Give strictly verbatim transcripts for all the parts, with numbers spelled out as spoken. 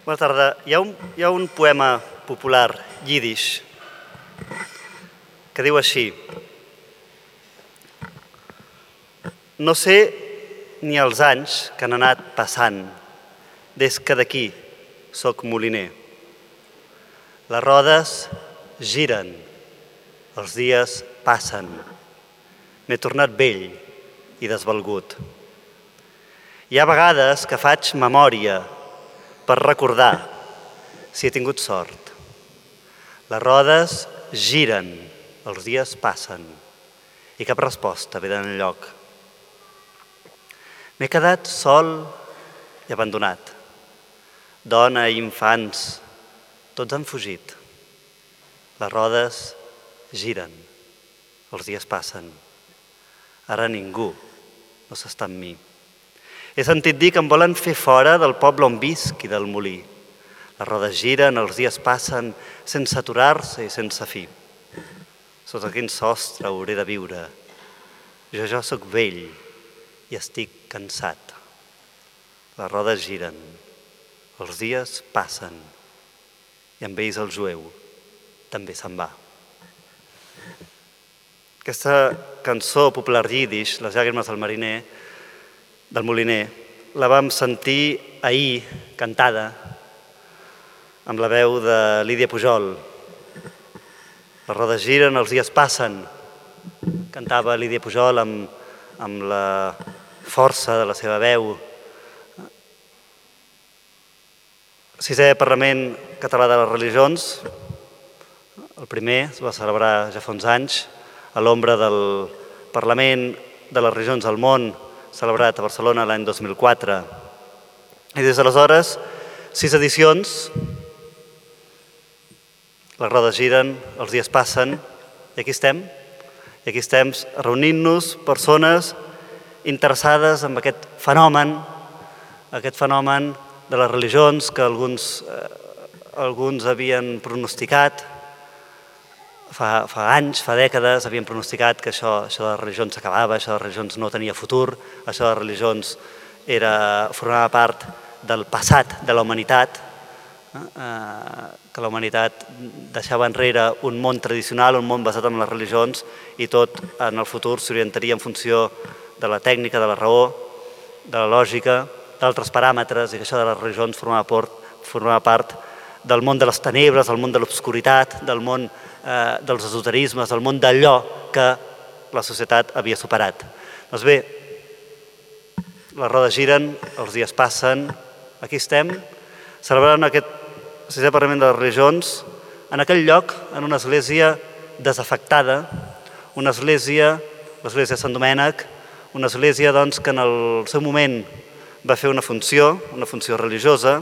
Bona tarda. Hi ha un, hi ha un poema popular yiddish que diu així: no sé ni els anys que han anat passant des que d'aquí soc moliner. Les rodes giren, els dies passen. M'he tornat vell i desvalgut. Hi ha vegades que faig memòria per recordar si he tingut sort. Les rodes giren, els dies passen i cap resposta ve d'enlloc. M'he quedat sol i abandonat. Dona i infants, tots han fugit. Les rodes giren, els dies passen. Ara ningú no s'està amb mi. He sentit dir que em volen fer fora del poble on visc i del molí. Les rodes giren, els dies passen, sense aturar-se i sense fi. Sota quin sostre hauré de viure? Jo ja sóc vell i estic cansat. Les rodes giren, els dies passen i amb ells el jueu també se'n va. Aquesta cançó popular yiddish, Les llàgrimes del mariner, del moliner, la vam sentir ahir cantada amb la veu de Lídia Pujol. Les rodes giren, els dies passen. Cantava Lídia Pujol amb, amb la força de la seva veu. Sisè Parlament Català de les Religions, el primer, es va celebrar ja fa uns anys, a l'ombra del Parlament de les Religions del Món, celebrat a Barcelona l'any dos mil quatre. I des d'aleshores, sis edicions, les rodes giren, els dies passen, i aquí estem. I aquí estem reunint-nos persones interessades en aquest fenomen, aquest fenomen de les religions que alguns, eh, alguns havien pronosticat fa, fa anys, fa dècades, havien pronosticat que això, això de les religions s'acabava, això de les religions no tenia futur, això de les religions era, formava part del passat de la humanitat, eh, que la humanitat deixava enrere un món tradicional, un món basat en les religions, i tot en el futur s'orientaria en funció de la tècnica, de la raó, de la lògica, d'altres paràmetres, i que això de les religions formava part, formava part del món de les tenebres, del món de l'obscuritat, del món eh, dels esoterismes, del món d'allò que la societat havia superat. Doncs bé, les rodes giren, els dies passen, aquí estem, celebrant aquest sisè Parlament de les Religions, en aquell lloc, en una església desafectada, una església, l'església de Sant Domènec, una església doncs, que en el seu moment va fer una funció, una funció religiosa,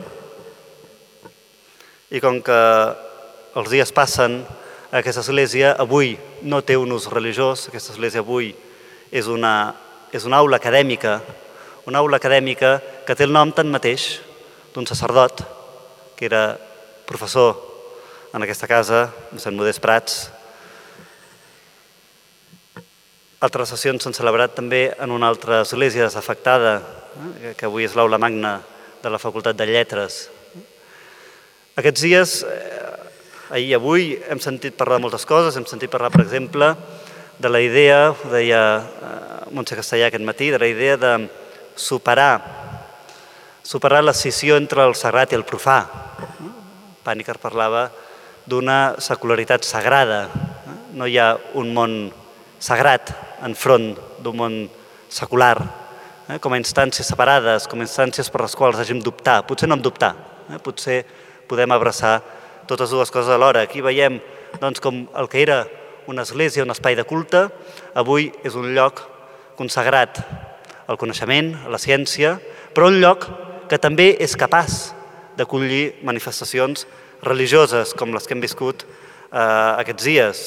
i com que els dies passen, aquesta església avui no té un ús religiós, aquesta església avui és una, és una aula acadèmica, una aula acadèmica que té el nom tanmateix d'un sacerdot que era professor en aquesta casa, a Sant Modest Prats. Altres sessions s'han celebrat també en una altra església desafectada, eh, que avui és l'aula magna de la Facultat de Lletres. Aquests dies, eh, ahir i avui, hem sentit parlar de moltes coses, hem sentit parlar, per exemple, de la idea, ho deia eh, Montse Castellà aquest matí, de la idea de superar, superar l'escissió entre el sagrat i el profà. Pàniker parlava d'una secularitat sagrada. No hi ha un món sagrat enfront d'un món secular, eh, com a instàncies separades, com a instàncies per les quals hàgim d'optar. Potser no hem d'optar, eh, potser podem abraçar totes dues coses alhora. Aquí veiem doncs, com el que era una església, un espai de culte, avui és un lloc consagrat al coneixement, a la ciència, però un lloc que també és capaç d'acollir manifestacions religioses com les que hem viscut eh, aquests dies.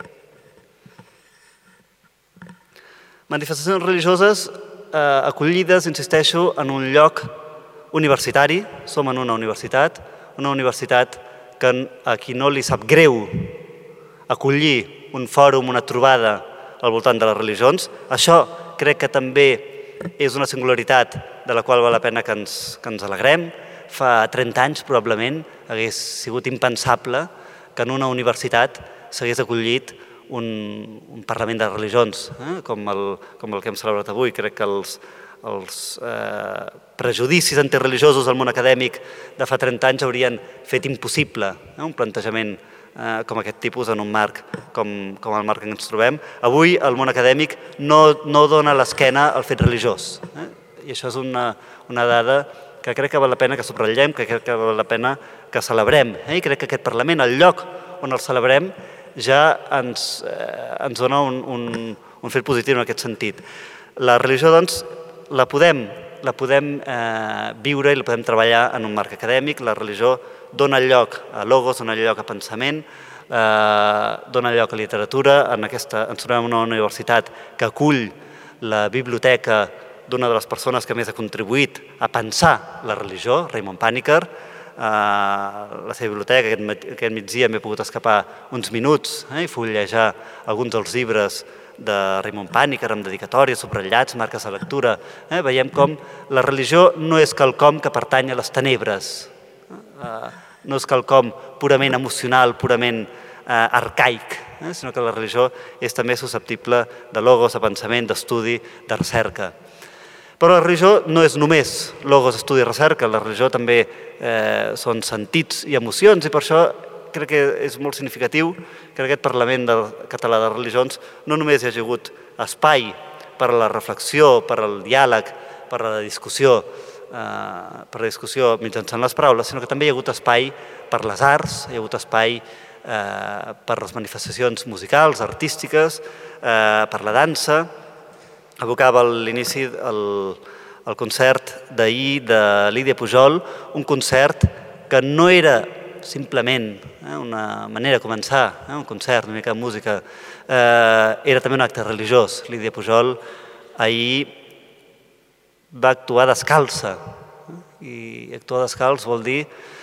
Manifestacions religioses eh, acollides, insisteixo, en un lloc universitari. Som en una universitat, una universitat que a qui no li sap greu acollir un fòrum, una trobada al voltant de les religions. Això crec que també és una singularitat de la qual val la pena que ens, que ens alegrem. fa trenta anys probablement hagués sigut impensable que en una universitat s'hagués acollit un, un Parlament de religions, eh? com, el, com el que hem celebrat avui. Crec que els, els eh, prejudicis antireligiosos del món acadèmic de fa trenta anys haurien fet impossible eh? un plantejament eh, com aquest tipus en un marc com, com el marc en què ens trobem. Avui el món acadèmic no, no dona l'esquena al fet religiós. Eh? I això és una, una dada que crec que val la pena que subratllem, que crec que val la pena que celebrem. Eh? I crec que aquest Parlament, el lloc on el celebrem, ja ens, eh, ens dona un, un, un fet positiu en aquest sentit. La religió, doncs, la podem, la podem eh, viure i la podem treballar en un marc acadèmic. La religió dona lloc a logos, dona lloc a pensament, eh, dona lloc a literatura. En aquesta, ens trobem en una universitat que acull la biblioteca d'una de les persones que més ha contribuït a pensar la religió, Raymond Panikkar. A la seva biblioteca, aquest migdia m'he pogut escapar uns minuts eh, i fullejar alguns dels llibres de Raymond Panikkar amb dedicatòries, subratllats, marques de lectura. Eh, veiem com la religió no és quelcom que pertany a les tenebres, eh, no és quelcom purament emocional, purament eh, arcaic, eh, sinó que la religió és també susceptible de logos, de pensament, d'estudi, de recerca. Però la religió no és només logos, estudi i recerca, la religió també eh, són sentits i emocions, i per això crec que és molt significatiu que en aquest Parlament Català de Religions no només hi hagi hagut espai per a la reflexió, per al diàleg, per a la discussió, eh, per a la discussió mitjançant les paraules, sinó que també hi ha hagut espai per les arts, hi ha hagut espai eh, per les manifestacions musicals, artístiques, eh, per la dansa. Evocava a l'inici el, el concert d'ahir de Lídia Pujol, un concert que no era simplement eh, una manera de començar, eh, un concert, una mica de música, eh, era també un acte religiós. Lídia Pujol ahir va actuar descalça, eh, i actuar descalç vol dir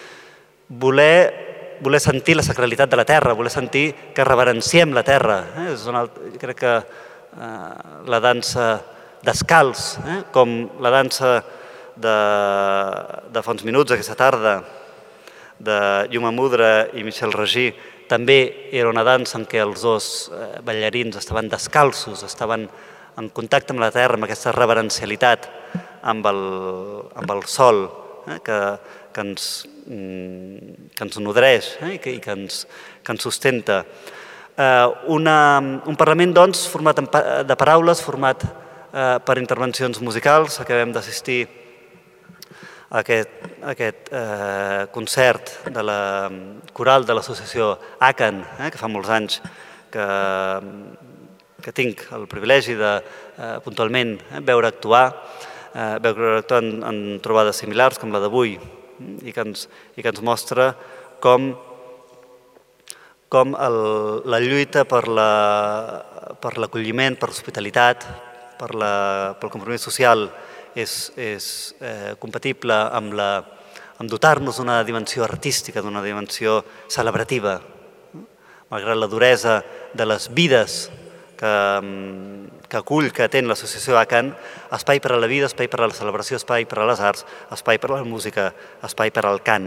voler, voler sentir la sacralitat de la terra, voler sentir que reverenciem la terra. Eh? És una, crec que la dansa descalç, eh? com la dansa de, de fa uns minuts aquesta tarda de Yuma Mudra i Michel Regí, també era una dansa en què els dos ballarins estaven descalços, estaven en contacte amb la terra, amb aquesta reverencialitat, amb el, amb el sol, eh? que, que, ens, que ens nodreix eh? I, que, i que, ens, que ens sustenta. Una, un Parlament, doncs, format de paraules, format eh, per intervencions musicals. Acabem d'assistir a aquest, a aquest eh, concert de la coral de l'associació A C A N, eh, que fa molts anys que, que tinc el privilegi de eh, puntualment eh, veure actuar, eh, veure actuar en, en trobades similars com la d'avui, i, que ens, i que ens mostra com com el, la lluita per l'acolliment, la, per l'hospitalitat, per la, pel compromís social és, és eh, compatible amb, la, amb dotar-nos d'una dimensió artística, d'una dimensió celebrativa. Malgrat la duresa de les vides que, que acull, que atén l'associació A C A N, espai per a la vida, espai per a la celebració, espai per a les arts, espai per a la música, espai per al cant.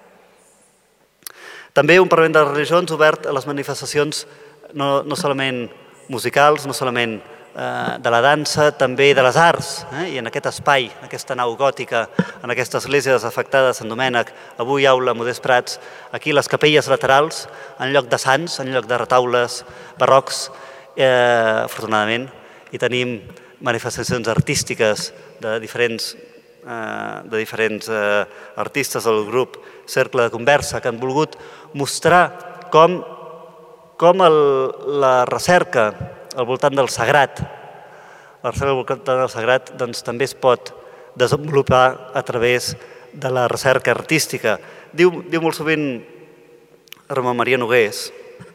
També un Parlament de religions obert a les manifestacions no, no solament musicals, no solament eh, de la dansa, també de les arts. Eh? I en aquest espai, en aquesta nau gòtica, en aquesta església desafectada de Sant Domènec, avui aula Modest Prats, aquí les capelles laterals, en lloc de sants, en lloc de retaules barrocs, eh, afortunadament, i tenim manifestacions artístiques de diferents de diferents artistes del grup Cercle de Conversa, que han volgut mostrar com, com el, la recerca al voltant del sagrat, la recerca al voltant del sagrat doncs, també es pot desenvolupar a través de la recerca artística. Diu, diu molt sovint Ramon Maria Nogués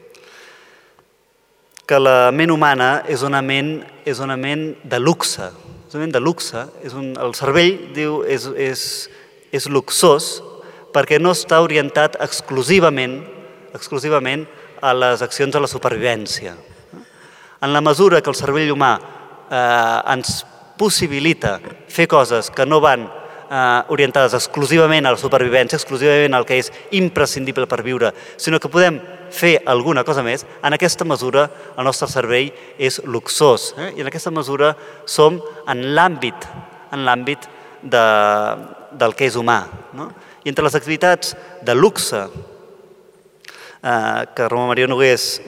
que la ment humana és una ment, és una ment de luxe, de luxe, és un, el cervell diu és, és, és luxós perquè no està orientat exclusivament, exclusivament a les accions de la supervivència. En la mesura que el cervell humà eh, ens possibilita fer coses que no van orientades exclusivament a la supervivència, exclusivament al que és imprescindible per viure, sinó que podem fer alguna cosa més, en aquesta mesura el nostre cervell és luxós. I en aquesta mesura som en l'àmbit en l'àmbit del que és humà. I entre les activitats de luxe que Ramon Maria Nogués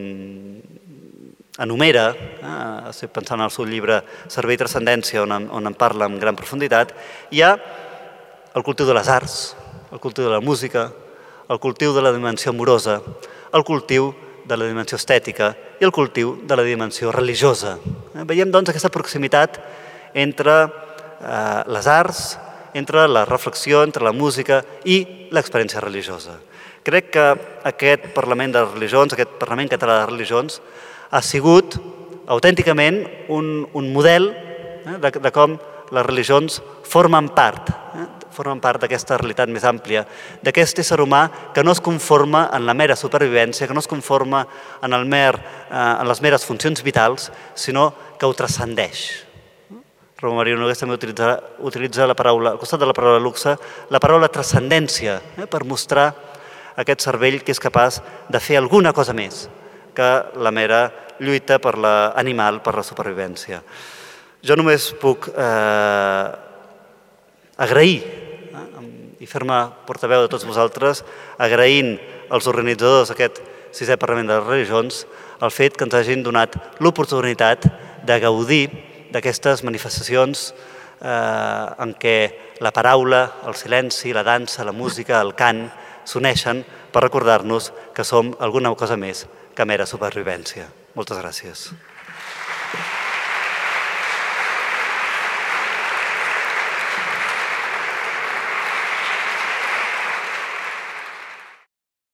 enumera, estic pensant en el seu llibre Cervell i Transcendència, on en parla amb gran profunditat, hi ha el cultiu de les arts, el cultiu de la música, el cultiu de la dimensió amorosa, el cultiu de la dimensió estètica i el cultiu de la dimensió religiosa. Veiem, doncs, aquesta proximitat entre les arts, entre la reflexió, entre la música i l'experiència religiosa. Crec que aquest Parlament de Religions, aquest Parlament Català de Religions, ha sigut autènticament un model de com les religions formen part, formen part d'aquesta realitat més àmplia, d'aquest ésser humà que no es conforma en la mera supervivència, que no es conforma en les meres funcions vitals, sinó que ho transcendeix. Ramon Maria Nogués també utilitza la paraula, al costat de la paraula luxe, la paraula transcendència, per mostrar aquest cervell que és capaç de fer alguna cosa més que la mera lluita per l'animal, per la supervivència. Jo només puc agrair i fer-me portaveu de tots vosaltres, agraint als organitzadors d'aquest sisè Parlament de les Religions el fet que ens hagin donat l'oportunitat de gaudir d'aquestes manifestacions en què la paraula, el silenci, la dansa, la música, el cant s'uneixen per recordar-nos que som alguna cosa més que mera supervivència. Moltes gràcies.